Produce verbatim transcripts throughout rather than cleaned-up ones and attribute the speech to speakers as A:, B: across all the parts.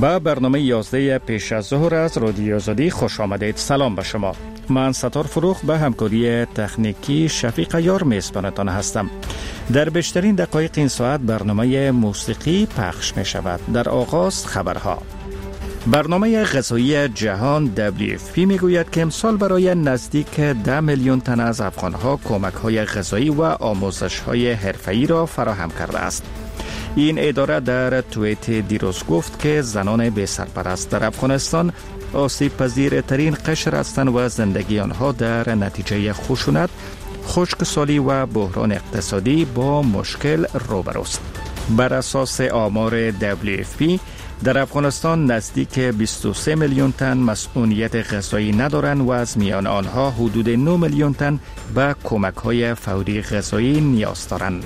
A: با برنامه یازده پیش از ظهر از رادیو آزادی خوش آمدید. سلام به شما. من ستار فروخ به همکاری تکنیکی شفیق یار میزبانتان هستم. در بیشترین دقایق این ساعت برنامه موسیقی پخش می شود. در آغاز خبرها. برنامه غذایی جهان دبلیو اف پی می گوید که امسال برای نزدیک ده میلیون تن از افغانها کمک های غذایی و آموزش های حرفه‌ای را فراهم کرده است. این اداره در توییت دیروز گفت که زنان بی سرپرست در افغانستان آسیب پذیر ترین قشر هستند و زندگی آنها در نتیجه خشونت، خشکسالی و بحران اقتصادی با مشکل روبروست. بر اساس آمار دبلیو اف پی در افغانستان نزدیک بیست و سه میلیون تن مسئولیت غذایی ندارند و از میان آنها حدود نه میلیون تن به کمک‌های فوری غذایی نیاز دارند.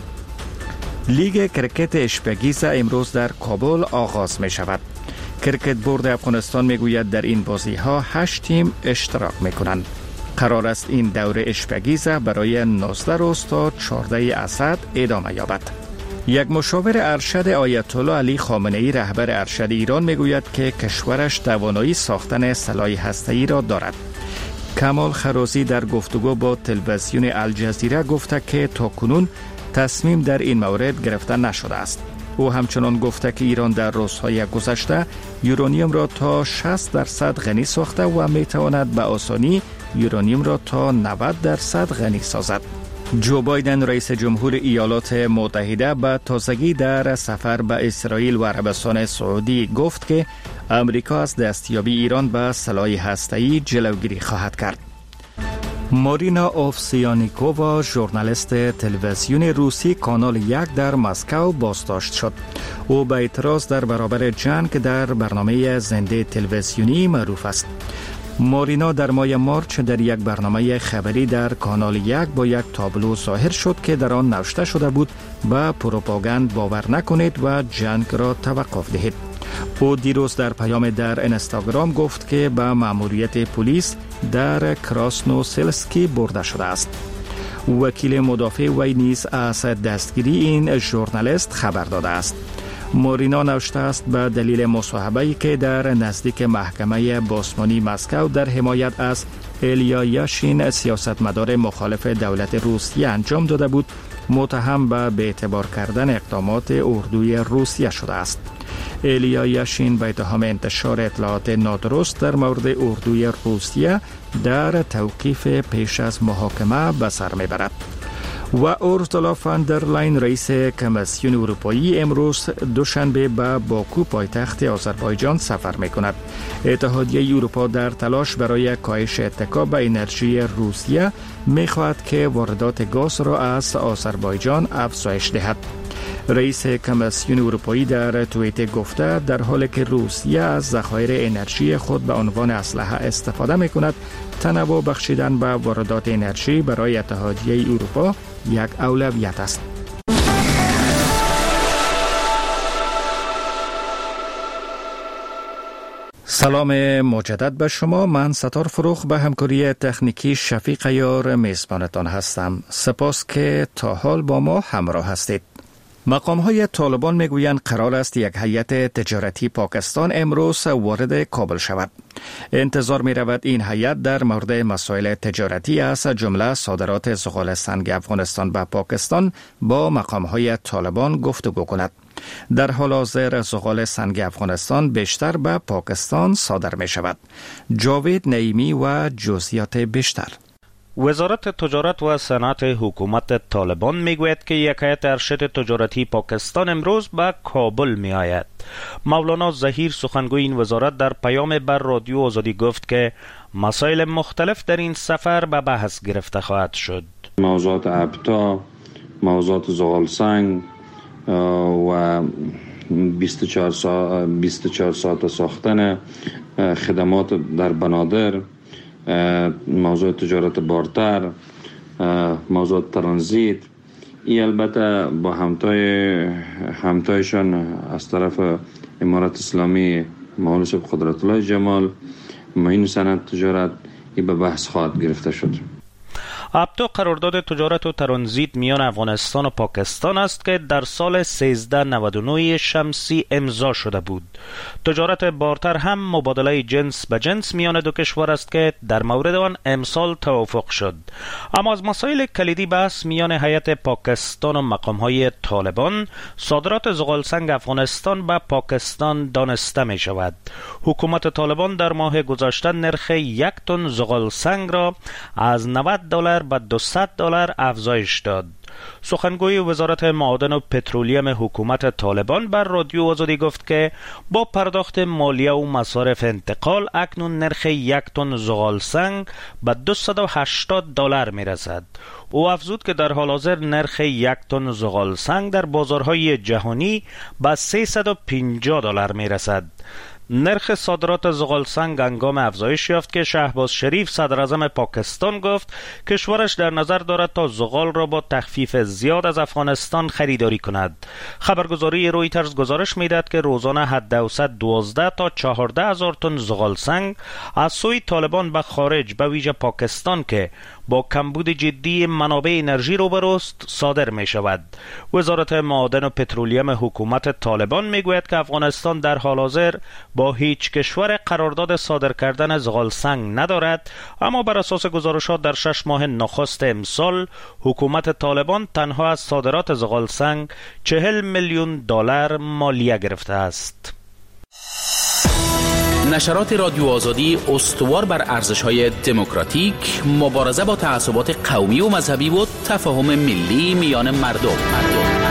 A: لیگ کرکت اشپگیزه امروز در کابل آغاز می شود. کرکت بورد افغانستان می گوید در این بازی ها هشت تیم اشتراک می کنند. قرار است این دوره اشپگیزه برای نوزده روز تا چهارده اسد ادامه یابد. یک مشاور ارشد آیت الله علی خامنه ای رهبر ارشد ایران می گوید که کشورش توانایی ساختن سلاح هسته‌ای را دارد. کمال خرازی در گفتگو با تلویزیون الجزیره گفته که تاکنون تصمیم در این مورد گرفته نشده است. او همچنان گفته که ایران در روزهای گذشته یورانیوم را تا شصت درصد غنی ساخته و می تواند به آسانی یورانیوم را تا نود درصد غنی سازد. جو بایدن رئیس جمهور ایالات متحده به تازگی در سفر به اسرائیل و عربستان سعودی گفت که امریکا از دستیابی ایران به سلاح هسته‌ای جلوگیری خواهد کرد. مارینا اوفسیانیکووا ژورنالیست تلویزیون روسی کانال یک در مسکو بازداشت شد. او به اعتراض در برابر جنگ در برنامه زنده تلویزیونی معروف است. مارینا در ماه مارچ در یک برنامه خبری در کانال یک با یک تابلو ظاهر شد که در آن نوشته شده بود به پروپاگاند باور نکنید و جنگ را توقف دهید. او دیروز در پیام در اینستاگرام گفت که به مأموریت پلیس در کراسنوسلسکی برده شده است. وکیل مدافع وی نیز از دستگیری این ژورنالیست خبر داده است. مارینا نوشته است به دلیل مصاحبه‌ای که در نزدیک محکمه باسمانی مسکو در حمایت از ایلیا یاشین سیاستمدار مخالف دولت روسیه انجام داده بود، متهم به بی‌اعتبار کردن اقدامات اردوی روسیه شده است. ایلیا یاشین به اتهام انتشار اطلاعات نادرست در مورد اردوی روسیه در توقیف پیش از محاکمه به سر میبرد. و اورسولا فان در لاین رئیس کمیسیون اروپایی امروز دوشنبه به باکو پایتخت آذربایجان سفر میکند. اتحادیه اروپا در تلاش برای کاهش اتکا به انرژی روسیه میخواهد که واردات گاز را از آذربایجان افزایش دهد. رئیس کمیسیون اروپایی در توییت گفته در حالی که روسیه از ذخایر انرژی خود به عنوان اسلحه استفاده میکند، تنوع بخشیدن به واردات انرژی برای اتحادیه اروپا یک اولویت است. سلام مجدد به شما. من ستار فروخ به همکاری تکنیکی شفیق یار میزبانتان هستم. سپاس که تا حال با ما همراه هستید. مقام‌های طالبان میگویند قرار است یک هیئت تجارتی پاکستان امروز وارد کابل شود. انتظار می رود این هیئت در مورد مسائل تجارتی از جمله صادرات زغال سنگ افغانستان به پاکستان با مقام‌های طالبان گفتگو کند. در حال حاضر زغال سنگ افغانستان بیشتر به پاکستان صادر می شود. جاوید نعیمی و جزئیات بیشتر.
B: وزارت تجارت و صنعت حکومت طالبان میگوید که یک هیئت ارشد تجارتی پاکستان امروز به کابل می آید. مولانا ظهیر سخنگوی این وزارت در پیام بر رادیو آزادی گفت که مسائل مختلف در این سفر به بحث گرفته خواهد شد.
C: موضوعات ابتا، موضوعات زغال سنگ و بیست و چهار ساعت بیست و چهار ساعت ساختن خدمات در بنادر، موضوع تجارت بارتر، موضوع ترانزیت، این البته با همتای همتایشان از طرف امارت اسلامی مولانا شیخ قدرت الله جمال معین صنعت تجارت این به بحث خواهد گرفته شد.
B: ابتا قرارداد تجارت و ترانزیت میان افغانستان و پاکستان است که در سال سیزده نود و نه شمسی امضا شده بود. تجارت بارتر هم مبادله جنس به جنس میان دو کشور است که در مورد آن امسال توافق شد. اما از مسائل کلیدی بحث میان هیئت پاکستان و مقام‌های طالبان صادرات زغالسنگ افغانستان به پاکستان دانسته می شود. حکومت طالبان در ماه گذشته نرخ یک تن زغالسنگ را از نود دلار به دویست دلار افزایش داد. سخنگوی وزارت معادن و پترولیم حکومت طالبان بر رادیو آزادی گفت که با پرداخت مالیه و مصارف انتقال اکنون نرخ یک تن زغالسنگ به دویست و هشتاد دلار می رسد. او افزود که در حال حاضر نرخ یک تن زغالسنگ در بازارهای جهانی به سیصد و پنجاه دلار می رسد. نرخ صادرات زغالسنگ هنگام افزایش یافت که شهباز شریف صدر اعظم پاکستان گفت کشورش در نظر دارد تا زغال را با تخفیف زیاد از افغانستان خریداری کند. خبرگزاری رویترز گزارش میدهد که روزانه حداوسط دوازده تا چهارده هزار تن زغالسنگ از سوی طالبان به خارج به ویژه پاکستان که با کمبود جدی منابع انرژی روبروست صادر می شود. وزارت معادن و پترولیم حکومت طالبان می گوید که افغانستان در حال حاضر با هیچ کشور قرارداد صادر کردن زغالسنگ ندارد، اما بر اساس گزارشات در شش ماه نخست امسال حکومت طالبان تنها از صادرات زغالسنگ چهل میلیون دلار مالیه گرفته است.
D: نشرات رادیو آزادی استوار بر ارزش‌های دموکراتیک، مبارزه با تعصبات قومی و مذهبی و تفاهم ملی میان مردم. مردم.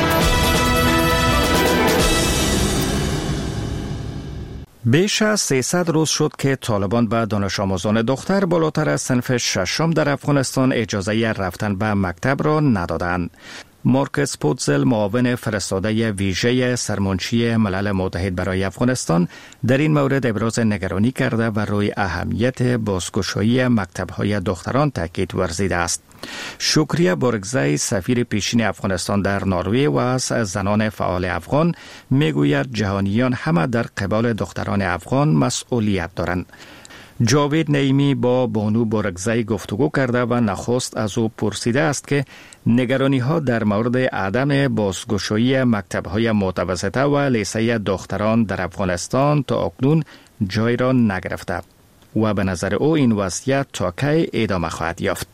A: بیش از سیصد روز شد که طالبان به دانش آموزان دختر بالاتر از صنف ششم در افغانستان اجازه رفتن به مکتب را ندادند. مارکس پوتزل، معاون فرستاده ویژه سرمنشی ملل متحد برای افغانستان، در این مورد ابراز نگرانی کرده و روی اهمیت بازگشایی مکتب‌های دختران تاکید ورزیده است. شکریه بورگزی، سفیر پیشین افغانستان در نروژ و از زنان فعال افغان، میگوید جهانیان همه در قبال دختران افغان مسئولیت دارند. جاوید نعیمی با بانو بورگزی گفتگو کرده و نخست از او پرسیده است که نگرانی ها در مورد عدم بازگشایی مکتب های متوسطه و لیسه دختران در افغانستان تا اکنون جای را نگرفته و به نظر او این وضعیت تا کی ادامه خواهد یافت.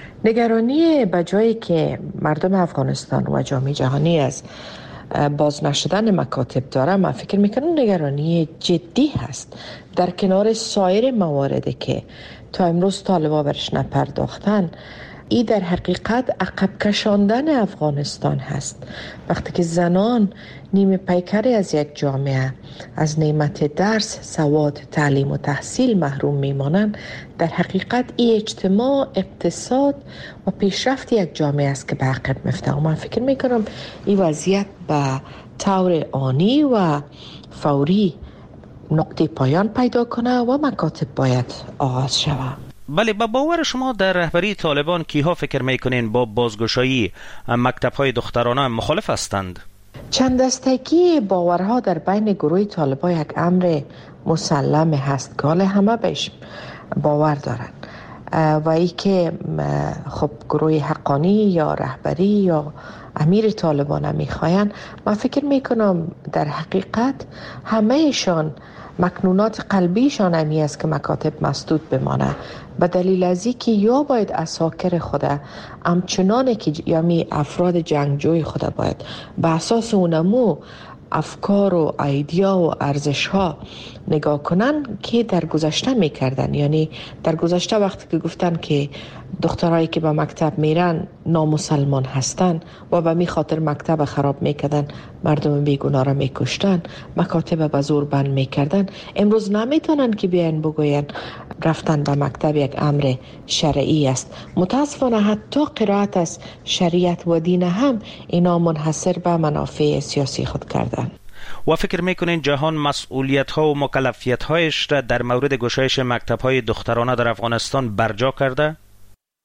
E: نگرانی به جایی که مردم افغانستان و جامعه جهانی از باز نشدن مکاتب داره، من فکر میکنم نگرانی جدی هست. در کنار سایر مواردی که تا امروز طالبان برش نپرداختن، این در حقیقت عقب کشاندن افغانستان هست. وقتی که زنان نیمه پیکری از یک جامعه از نعمت درس، سواد، تعلیم و تحصیل محروم میمانند، در حقیقت این اجتماع، اقتصاد و پیشرفت یک جامعه است که به عقب میفته. و من فکر میکنم این وضعیت به طور آنی و فوری نقطه پایان پیدا کنه و مکاتب باید آغاز شود.
B: بله، با باور شما در رهبری طالبان کیها فکر میکنین با بازگشایی مکتب‌های دخترانه مخالف هستند؟
E: چند دستگی باورها در بین گروه طالبان یک امر مسلم هست که حالا همه بهش باور دارن و ای که خب گروه حقانی یا رهبری یا امیر طالبان هم میخواین، من فکر میکنم در حقیقت همهشان مکنونات قلبیشان همی است که مکاتب مسدود بمانه، به دلیل از این که یا باید اساکر خود همچنان که یعنی افراد جنگجوی خود باید به اساس اونمو افکار و ایدیا و ارزش ها نگاه کنن که در گذشته میکردن. یعنی در گذشته وقتی که گفتن که دخترایی که به مکتب میرن نامسلمان هستن و به می خاطر مکتب خراب میکردن، مردم بیگناه را میکشتن، مکاتب به زور بند میکردن، امروز نمیتونن که بیان بگوین رفتن به مکتب یک امر شرعی است. متاسفانه حتی قرائت از شریعت و دین هم اینا منحصر به منافع سیاسی خود کردن.
B: و فکر میکنین جهان مسئولیت ها و مکلفیت هایش را در مورد گشایش مکتب های دخترانه در افغانستان برجا کرده؟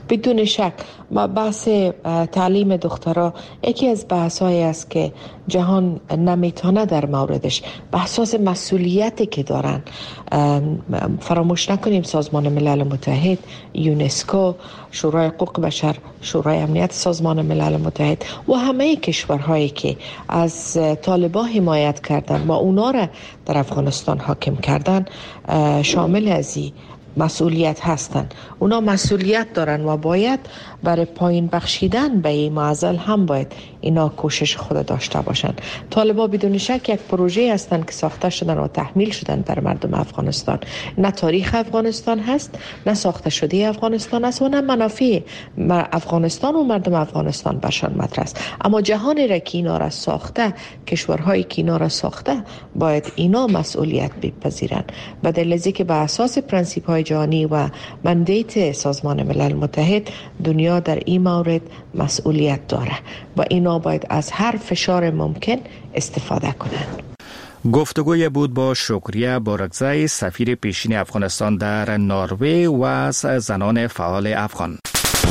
E: بدون شک ما بحث تعلیم دخترها یکی از بحث‌هایی است که جهان نمیتونه در موردش به اساس مسئولیتی که دارن. فراموش نکنیم سازمان ملل متحد، یونسکو، شورای حقوق بشر، شورای امنیت سازمان ملل متحد و همه کشورهایی که از طالبان حمایت کردن و اونا را در افغانستان حاکم کردن شامل از این مسئولیت هستند. اونا مسئولیت دارن و باید برای پایین بخشیدن به این معضل هم باید اینا کوشش خود داشته باشن. طالبان بدون شک یک پروژه هستند که ساخته شدن و تحمیل شدن بر مردم افغانستان. نه تاریخ افغانستان هست، نه ساخته شده افغانستان است و نه منافع افغانستان و مردم افغانستان برشان مطرح است. اما جهانی را که اینا را ساخته، کشورهایی که اینا را ساخته، باید اینا مسئولیت بپذیرن. به دلیل از اینکه به اساس پرنسیپ های جهانی و مندیت سازمان ملل متحد دنیا در این مورد مسئولیت داره و اینا باید از هر فشار ممکن استفاده کنند.
A: گفتگوی بود با شکریه بارکزی، سفیر پیشین افغانستان در نروژ و از زنان فعال افغان.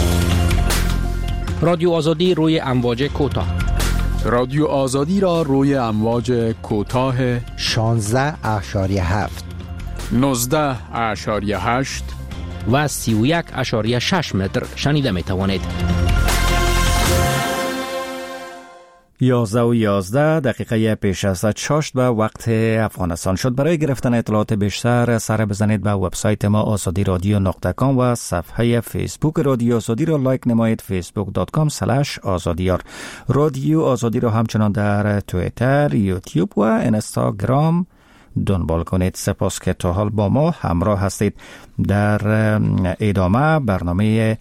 F: رادیو آزادی روی امواج کوتاه.
G: رادیو آزادی را روی امواج کوتاه
H: شانزده اشاری هفت،
G: نوزده اشاری هشت
F: و سی و یک اشاری شش متر شنیده می توانید.
A: یازده و یازده دقیقه پیش از شش به وقت افغانستان شد. برای گرفتن اطلاعات بیشتر سر بزنید به وبسایت ما آزادی رادیو نقطه کام و صفحه فیسبوک رادیو آزادی را لایک نمایید، فیسبوک دات کام اسلش آزادیار. رادیو آزادی را همچنان در توییتر، یوتیوب و اینستاگرام دنبال کنید. سپاس که تا حال با ما همراه هستید. در ادامه برنامه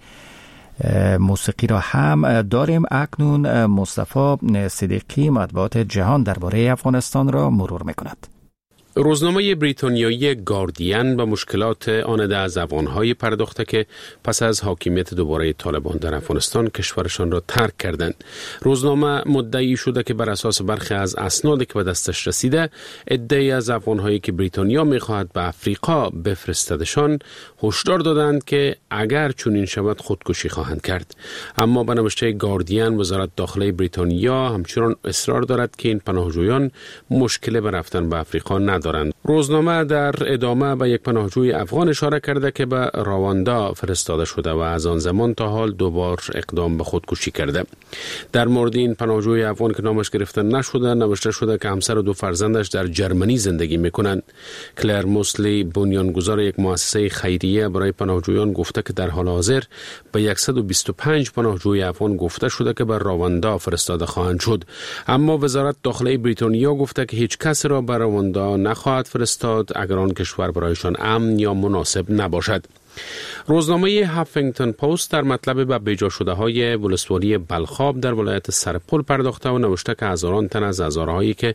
A: موسیقی را هم داریم. اکنون مصطفی صدیقی مطبوعات جهان درباره افغانستان را مرور می‌کند.
I: روزنامه بریتانیایی گاردین به مشکلات آن ده از افغان‌های پرداخته که پس از حاکمیت دوباره طالبان در افغانستان کشورشان را ترک کردند. روزنامه مدعی شده که بر اساس برخی از اسنادی که به دستش رسیده، عده‌ای از افغان‌هایی که بریتانیا می‌خواهد به افریقا بفرستدشان هشدار دادند که اگر چنین شود خودکشی خواهند کرد. اما به نوشته گاردین، وزارت داخله بریتانیا همچنان اصرار دارد که این پناهجویان مشکل به رفتن به افریقا ندارند. روزنامه در ادامه به یک پناهجوی افغان اشاره کرده که به رواندا فرستاده شده و از آن زمان تا حال دوبار اقدام به خودکشی کرده. در مورد این پناهجوی افغان که نامش گرفته نشده، نوشته شده که همسر و دو فرزندش در جرمنی زندگی میکنند. کلر موسلی، بنیانگذار یک مؤسسه خیریه برای پناهجویان، گفته که در حال حاضر به صد و بیست و پنج پناهجوی افغان گفته شده که به رواندا فرستاده خواهند شد. اما وزارت داخله بریتانیا گفته که هیچ کس را به رواندا نخواهد فرستاد اگر آن کشور برایشان امن یا مناسب نباشد. روزنامه هافینگتون پست در مطلب به بیجا شده های ولسوالی بلخاب در ولایت سرپل پرداخته و نوشته که هزاران تن از هزارهایی که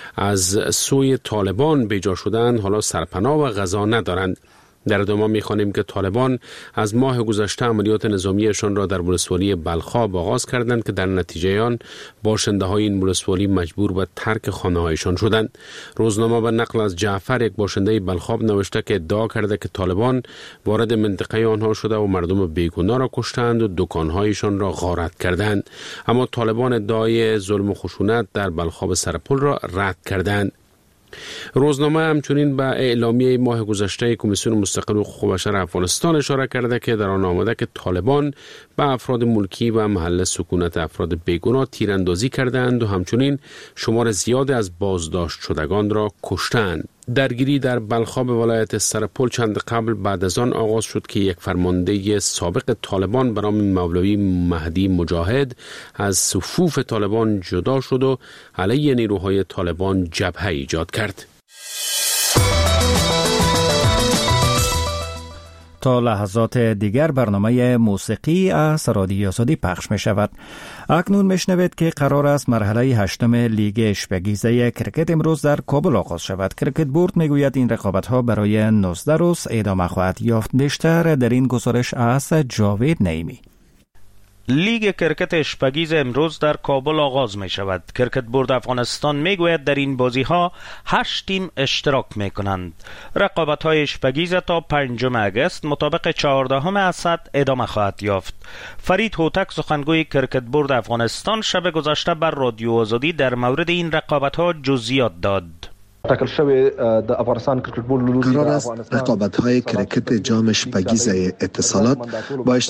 I: از سوی طالبان بیجا شدند حالا سرپناه و غذا ندارند. در ادامه می‌خوانیم که طالبان از ماه گذشته عملیات نظامیشان را در ولسوالی بلخاب آغاز کردند که در نتیجه آن باشنده‌های این ولسوالی مجبور به ترک خانه‌هایشان شدند. روزنامه به نقل از جعفر، یک باشنده بلخاب، نوشته که ادعا کرده که طالبان وارد منطقه آنها شده و مردم بیگناه را کشتند و دکان‌هایشان را غارت کردند. اما طالبان ادعای ظلم و خشونت در بلخاب سرپل را رد کردند. روزنامه همچنین به اعلامیه ماه گذشته کمیسیون مستقل حقوق بشر افغانستان اشاره کرده که در آن آمده که طالبان به افراد ملکی و محل سکونت افراد بیگناه تیراندازی کردند و همچنین شمار زیادی از بازداشت شدگان را کشتند. درگیری در بلخاب ولایت سرپل چند قبل بعد از آن آغاز شد که یک فرمانده سابق طالبان به نام مولوی مهدی مجاهد از صفوف طالبان جدا شد و علیه نیروهای طالبان جبهه ایجاد کرد.
A: تا لحظات دیگر برنامه موسیقی از رادیو آزادی پخش می شود. اکنون می شنوید که قرار است مرحله هشتم لیگ اشپگیزه کرکت امروز در کابل آغاز شود. کرکت بورد می گوید این رقابت ها برای نوزده روز ادامه خواهد یافت. بیشتر در این گزارش از جاوید نعیمی.
B: لیگ کرکت اشپگیز امروز در کابل آغاز می شود. کرکت بورد افغانستان می گوید در این بازی ها هشت تیم اشتراک می کنند. رقابت های اشپگیز تا پنجم اگست مطابق چهاردهم اسد ادامه خواهد یافت. فرید هوتک سخنگوی کرکت بورد افغانستان شب گذشته بر رادیو آزادی در مورد این رقابت ها جزئیات داد.
J: قرار است رقابت های کرکت جام اشپگیز اتصالات با